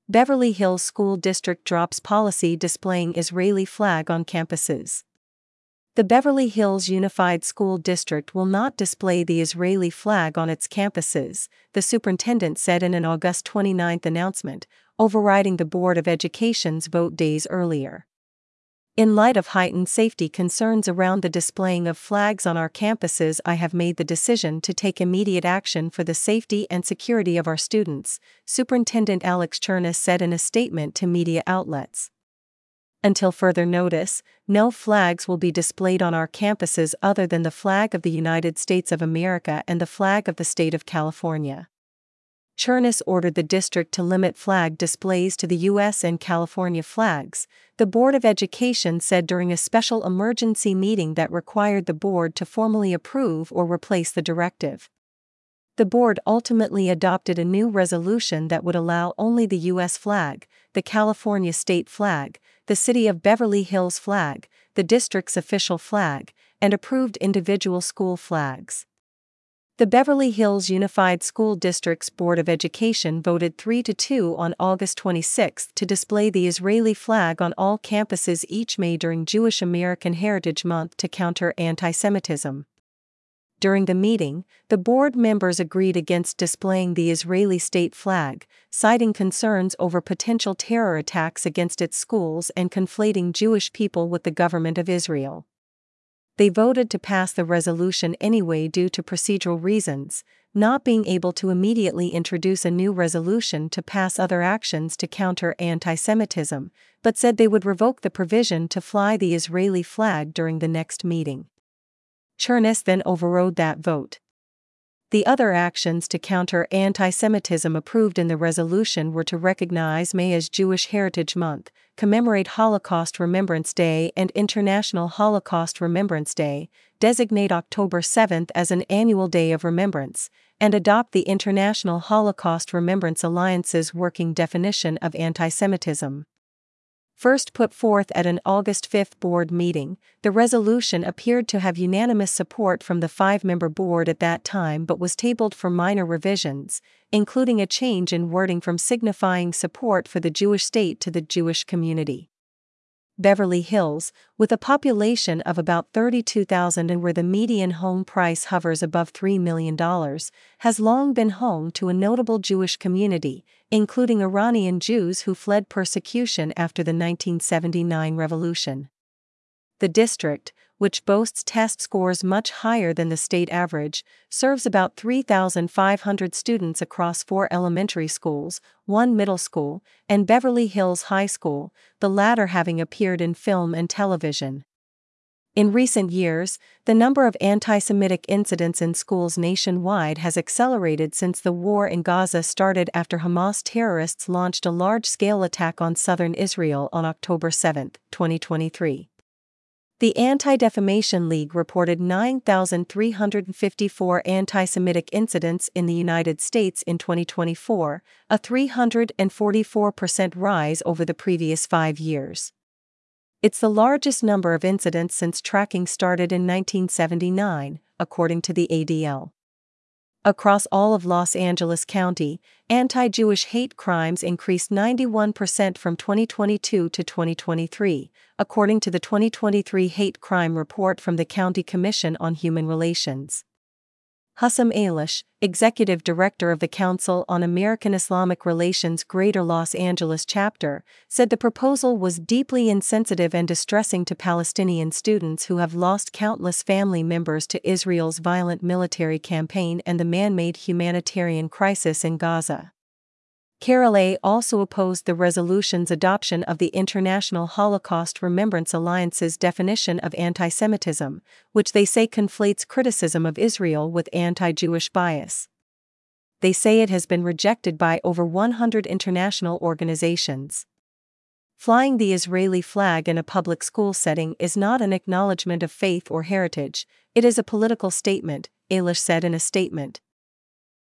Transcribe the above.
Beverly Hills School District drops policy displaying Israeli flag on campuses. The Beverly Hills Unified School District will not display the Israeli flag on its campuses, the superintendent said in an August 29 announcement, overriding the Board of Education's vote days earlier. In light of heightened safety concerns around the displaying of flags on our campuses, I have made the decision to take immediate action for the safety and security of our students, Superintendent Alex Cherniss said in a statement to media outlets. Until further notice, no flags will be displayed on our campuses other than the flag of the United States of America and the flag of the state of California. Cherniss ordered the district to limit flag displays to the U.S. and California flags, the Board of Education said during a special emergency meeting that required the board to formally approve or replace the directive. The board ultimately adopted a new resolution that would allow only the U.S. flag, the California state flag, the City of Beverly Hills flag, the district's official flag, and approved individual school flags. The Beverly Hills Unified School District's Board of Education voted 3-2 on August 26 to display the Israeli flag on all campuses each May during Jewish American Heritage Month to counter anti-Semitism. During the meeting, the board members agreed against displaying the Israeli state flag, citing concerns over potential terror attacks against its schools and conflating Jewish people with the government of Israel. They voted to pass the resolution anyway due to procedural reasons, not being able to immediately introduce a new resolution to pass other actions to counter anti-Semitism, but said they would revoke the provision to fly the Israeli flag during the next meeting. Cherniss then overrode that vote. The other actions to counter anti-Semitism approved in the resolution were to recognize May as Jewish Heritage Month, commemorate Holocaust Remembrance Day and International Holocaust Remembrance Day, designate October 7 as an annual day of remembrance, and adopt the International Holocaust Remembrance Alliance's working definition of anti-Semitism. First put forth at an August 5 board meeting, the resolution appeared to have unanimous support from the 5-member board at that time but was tabled for minor revisions, including a change in wording from signifying support for the Jewish state to the Jewish community. Beverly Hills, with a population of about 32,000 and where the median home price hovers above $3 million, has long been home to a notable Jewish community, including Iranian Jews who fled persecution after the 1979 revolution. The district, which boasts test scores much higher than the state average, serves about 3,500 students across 4 elementary schools, 1 middle school, and Beverly Hills High School, the latter having appeared in film and television. In recent years, the number of anti-Semitic incidents in schools nationwide has accelerated since the war in Gaza started after Hamas terrorists launched a large-scale attack on southern Israel on October 7, 2023. The Anti-Defamation League reported 9,354 anti-Semitic incidents in the United States in 2024, a 344% rise over the previous 5 years. It's the largest number of incidents since tracking started in 1979, according to the ADL. Across all of Los Angeles County, anti-Jewish hate crimes increased 91% from 2022 to 2023, according to the 2023 Hate Crime Report from the County Commission on Human Relations. Hussam Ailish, Executive Director of the Council on American Islamic Relations Greater Los Angeles Chapter, said the proposal was deeply insensitive and distressing to Palestinian students who have lost countless family members to Israel's violent military campaign and the man-made humanitarian crisis in Gaza. Carol A. also opposed the resolution's adoption of the International Holocaust Remembrance Alliance's definition of anti-Semitism, which they say conflates criticism of Israel with anti-Jewish bias. They say it has been rejected by over 100 international organizations. Flying the Israeli flag in a public school setting is not an acknowledgement of faith or heritage, it is a political statement, Ailish said in a statement.